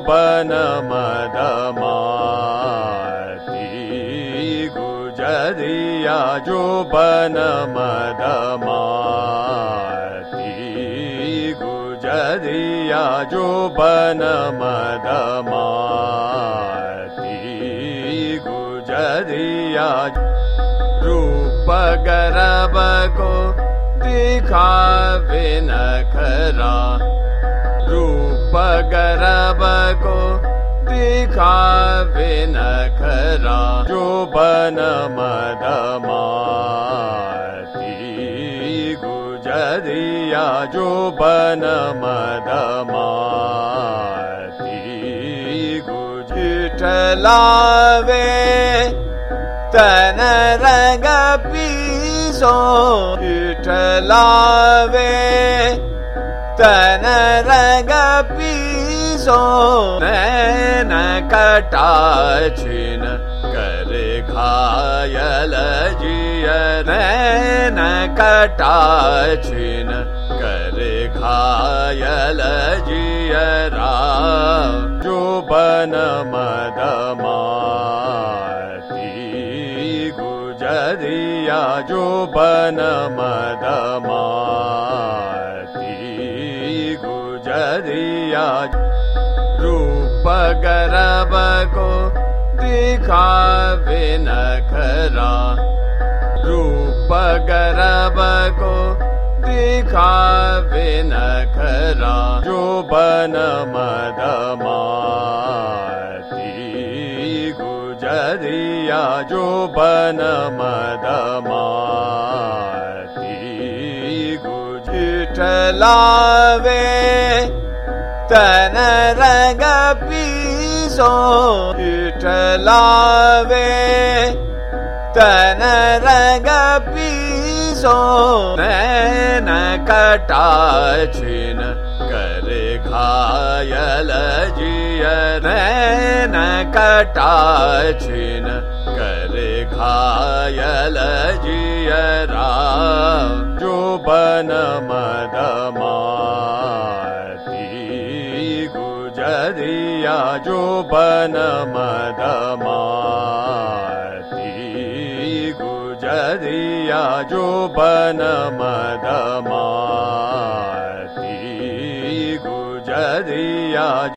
बन मद माती गुजरिया जो बन मद माती गुजरिया जो बन मद माती गुजरिया रूप गर्भ को दिखावे नखरा रूप गर्भ को दिखावे नखरा जो बन मद माती गुजरिया जो बन मद माती गुजलावे तन रंग पीसो इठलावे तन रंग पीसो नैन कटाक्षिण करे घायल जिय नैन कटाक्षिण करे घायल जियरा जो बन मद माती गुजरिया जो बन मद माती गुजरिया रूप गर्भ को दिखावे नखरा रूप गर्भ को दिखावे नखरा जो बन मद माती गुजरिया जो बन मद माती गुजलावे तन रंग पीसो इठलावे तन रंग पीसो नैन कटाक्षिण करे घायल जिय नैन कटाक्षिण करे घायल जियरा जो बन मद माती गुजरिया जो बन मद माती गुजरिया जो बन मद माती गुजरिया